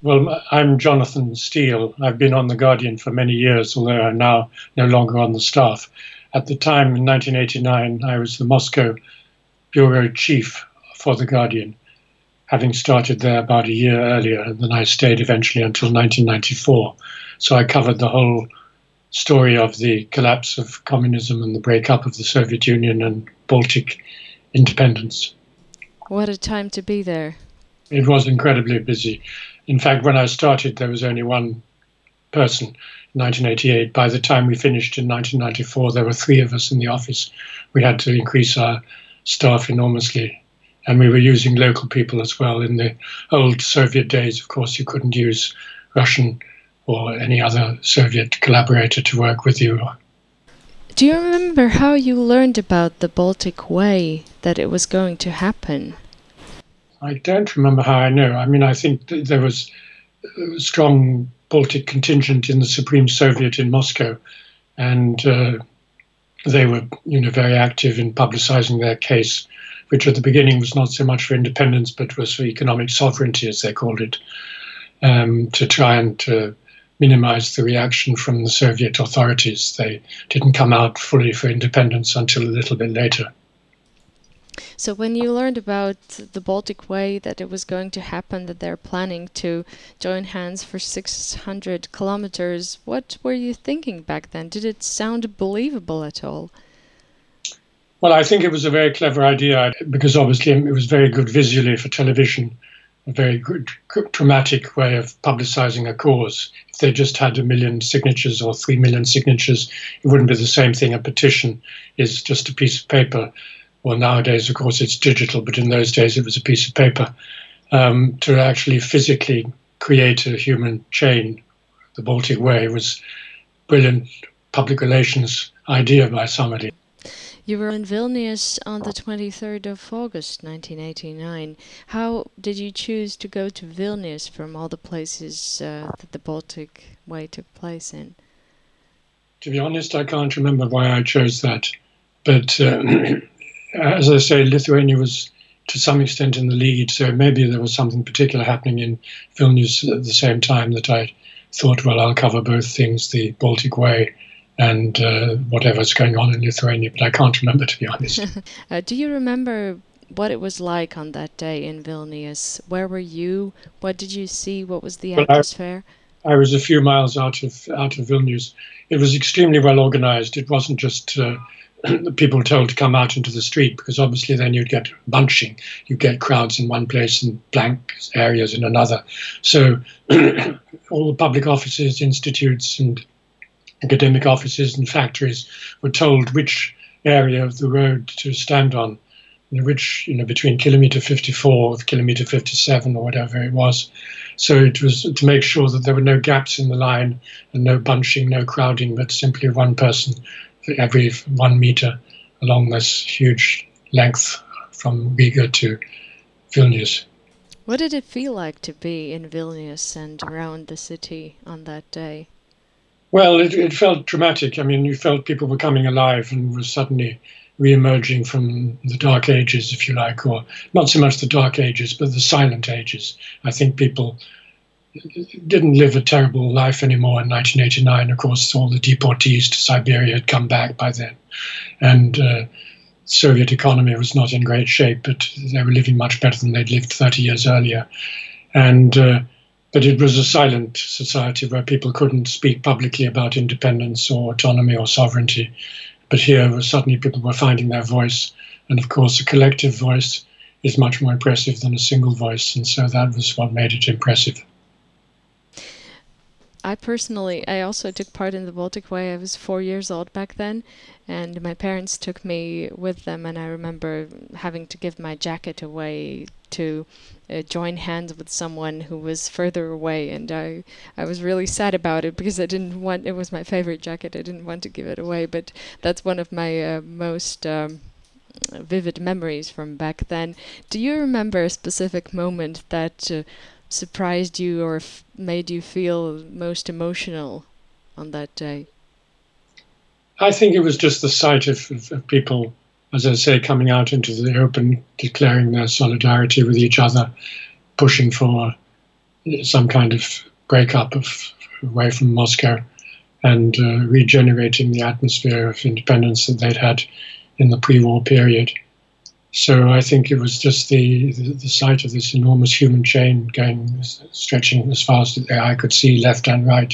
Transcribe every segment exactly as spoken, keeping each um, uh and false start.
Well, I'm Jonathan Steele. I've been on The Guardian for many years, although I'm now no longer on the staff. At the time, in nineteen eighty-nine, I was the Moscow bureau chief for The Guardian, having started there about a year earlier, and then I stayed eventually until nineteen ninety-four. So I covered the whole story of the collapse of communism and the breakup of the Soviet Union and Baltic independence. What a time to be there. It was incredibly busy. In fact, when I started, there was only one person in nineteen eighty-eight. By the time we finished in nineteen ninety-four, there were three of us in the office. We had to increase our staff enormously. And we were using local people as well. In the old Soviet days, of course, you couldn't use Russian or any other Soviet collaborator to work with you. Do you remember how you learned about the Baltic Way, that it was going to happen? I don't remember how I know. I mean, I think th- there was a strong Baltic contingent in the Supreme Soviet in Moscow, and uh, they were, you know, very active in publicizing their case, which at the beginning was not so much for independence, but was for economic sovereignty, as they called it, um, to try and uh, minimize the reaction from the Soviet authorities. They didn't come out fully for independence until a little bit later. So when you learned about the Baltic Way, that it was going to happen, that they're planning to join hands for six hundred kilometers, what were you thinking back then? Did it sound believable at all? Well, I think it was a very clever idea because obviously it was very good visually for television, a very good dramatic way of publicizing a cause. If they just had a million signatures or three million signatures, it wouldn't be the same thing. A petition is just a piece of paper. Well, nowadays, of course, it's digital, but in those days it was a piece of paper. Um, to actually physically create a human chain, the Baltic Way, was a brilliant public relations idea by somebody. You were in Vilnius on the twenty-third of August nineteen eighty-nine. How did you choose to go to Vilnius from all the places uh, that the Baltic Way took place in? To be honest, I can't remember why I chose that. But uh, as I say, Lithuania was to some extent in the lead, so maybe there was something particular happening in Vilnius at the same time that I thought, well, I'll cover both things, the Baltic Way and uh, whatever's going on in Lithuania, but I can't remember, to be honest. uh, do you remember what it was like on that day in Vilnius? Where were you? What did you see? What was the well, atmosphere? I, I was a few miles out of out of Vilnius. It was extremely well organized. It wasn't just uh, people told to come out into the street, because obviously then you'd get bunching. You'd get crowds in one place and blank areas in another. So all the public offices, institutes and academic offices and factories were told which area of the road to stand on, which, you know, between kilometer fifty-four, kilometer fifty-seven or whatever it was. So it was to make sure that there were no gaps in the line and no bunching, no crowding, but simply one person for every one meter along this huge length from Riga to Vilnius. What did it feel like to be in Vilnius and around the city on that day? Well, it, it felt dramatic. I mean, you felt people were coming alive and were suddenly re-emerging from the dark ages, if you like, or not so much the dark ages, but the silent ages. I think people didn't live a terrible life anymore in nineteen eighty-nine. Of course, all the deportees to Siberia had come back by then. And uh, Soviet economy was not in great shape, but they were living much better than they'd lived thirty years earlier. And uh, But it was a silent society where people couldn't speak publicly about independence or autonomy or sovereignty. But here, suddenly people were finding their voice. And of course, a collective voice is much more impressive than a single voice. And so that was what made it impressive. I personally, I also took part in the Baltic Way. I was four years old back then, and my parents took me with them, and I remember having to give my jacket away to uh, join hands with someone who was further away, and I, I was really sad about it because I didn't want, it was my favorite jacket, I didn't want to give it away, but that's one of my uh, most um, vivid memories from back then. Do you remember a specific moment that uh, surprised you or f- made you feel most emotional on that day? I think it was just the sight of, of, of people, as I say, coming out into the open, declaring their solidarity with each other, pushing for some kind of breakup of away from Moscow and uh, regenerating the atmosphere of independence that they'd had in the pre-war period. So I think it was just the, the, the sight of this enormous human chain going, stretching as far as the eye could see, left and right.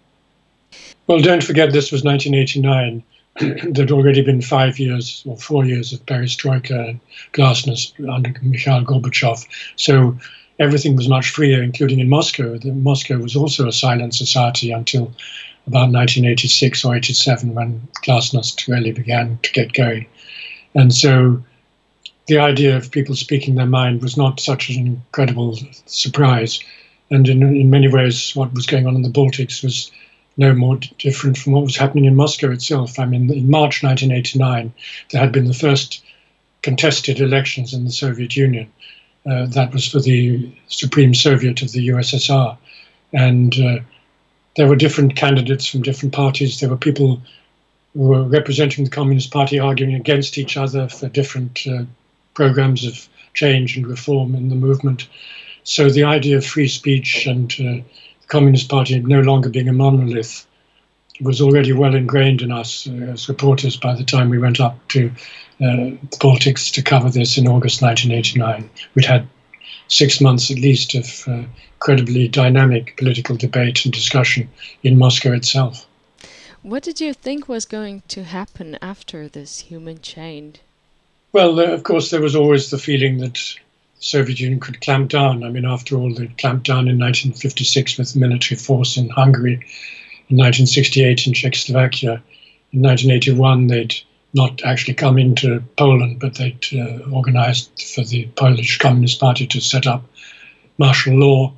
Well, don't forget this was nineteen eighty-nine. There'd already been five years or four years of perestroika and glasnost under Mikhail Gorbachev. So everything was much freer, including in Moscow. The, Moscow was also a silent society until about nineteen eighty-six or eighty-seven, when glasnost really began to get going. And so the idea of people speaking their mind was not such an incredible surprise. And in, in many ways, what was going on in the Baltics was no more d- different from what was happening in Moscow itself. I mean, in March nineteen eighty-nine, there had been the first contested elections in the Soviet Union. Uh, that was for the Supreme Soviet of the U S S R. And uh, there were different candidates from different parties. There were people who were representing the Communist Party arguing against each other for different uh, programs of change and reform in the movement. So the idea of free speech and uh, the Communist Party no longer being a monolith was already well ingrained in us uh, as reporters by the time we went up to uh, the Baltics to cover this in August nineteen eighty-nine. We'd had six months at least of uh, incredibly dynamic political debate and discussion in Moscow itself. What did you think was going to happen after this human chain? Well, uh, of course, there was always the feeling that the Soviet Union could clamp down. I mean, after all, they clamped down in nineteen fifty-six with military force in Hungary, in nineteen sixty-eight in Czechoslovakia. In nineteen eighty-one, they'd not actually come into Poland, but they'd uh, organized for the Polish Communist Party to set up martial law.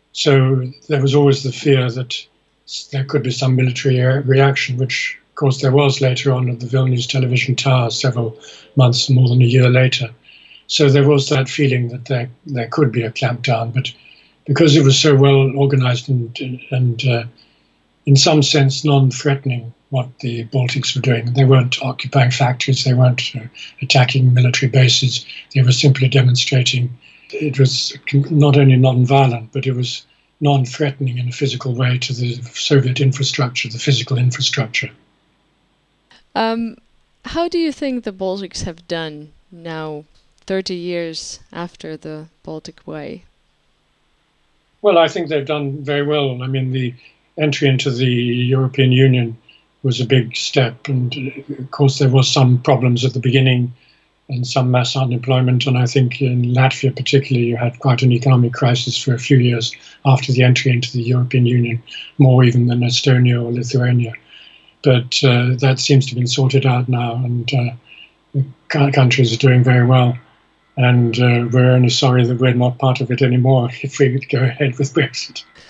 So there was always the fear that there could be some military reaction, which, of course, there was later on at the Vilnius television tower several months, more than a year later. So there was that feeling that there there could be a clampdown, but because it was so well organized and, and uh, in some sense non-threatening what the Baltics were doing, they weren't occupying factories, they weren't uh, attacking military bases, they were simply demonstrating. It was not only non-violent, but it was non-threatening in a physical way to the Soviet infrastructure, the physical infrastructure. Um, how do you think the Baltics have done now, thirty years after the Baltic Way? Well, I think they've done very well. I mean, the entry into the European Union was a big step. And uh, of course, there was some problems at the beginning and some mass unemployment. And I think in Latvia particularly, you had quite an economic crisis for a few years after the entry into the European Union, more even than Estonia or Lithuania. But uh, that seems to have been sorted out now, and uh, the countries are doing very well. And uh, we're only sorry that we're not part of it anymore if we would go ahead with Brexit.